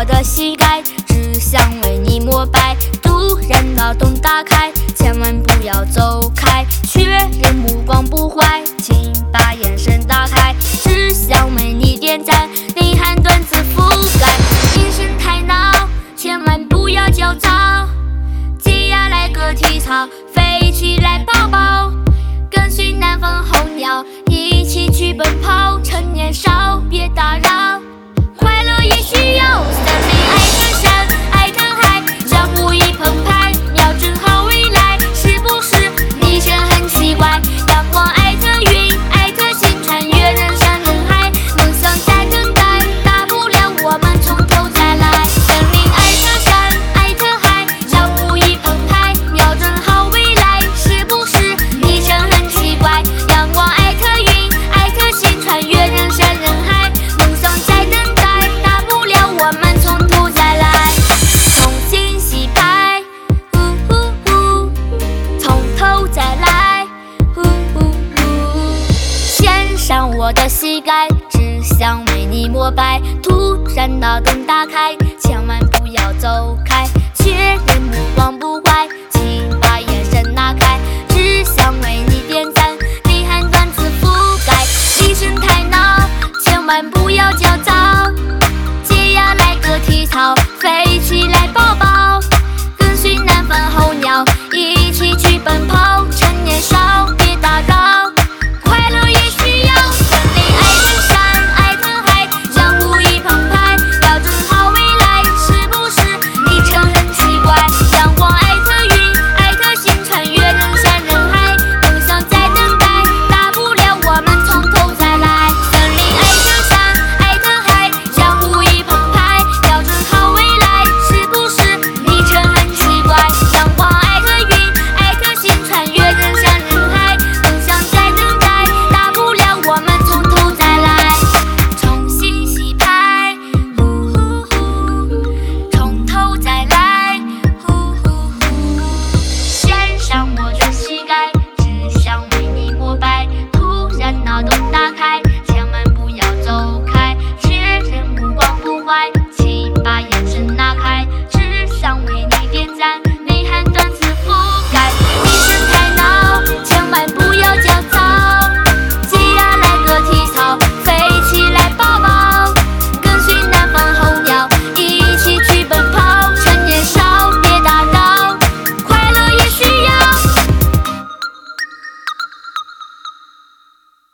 的膝盖，只想为你膜拜。突然脑洞打开，千万不要走开，确认目光不坏，请把眼神打开，只想为你点赞，内涵段子覆盖。眼神太恼，千万不要焦躁，接下来个体操，飞起来抱抱，跟随南风候鸟，一起去奔跑，趁年少别打扰，快乐也需要森林爱看山爱看海，相互一澎湃，瞄准好未来，是不是你真很奇怪？阳光爱特云爱特星，穿越人山人海，梦想在等待，大不了我们从头再来。森林爱特山爱特海，相互一澎湃，瞄准好未来，是不是你真很奇怪？阳光爱特云爱特星，穿越人山人海，梦想在等待，大不了我们从头再来。重新洗牌，从头再来，献上我的膝盖，只想为你膜拜。突然脑洞打开，千万不要走开，确认目光不坏，请把眼神拿开，只想为你点赞，内涵段子覆盖。一声太恼，千万不要焦躁，接下来个体操，飞起来抱抱，跟随南风候鸟，一起去奔跑，趁年少。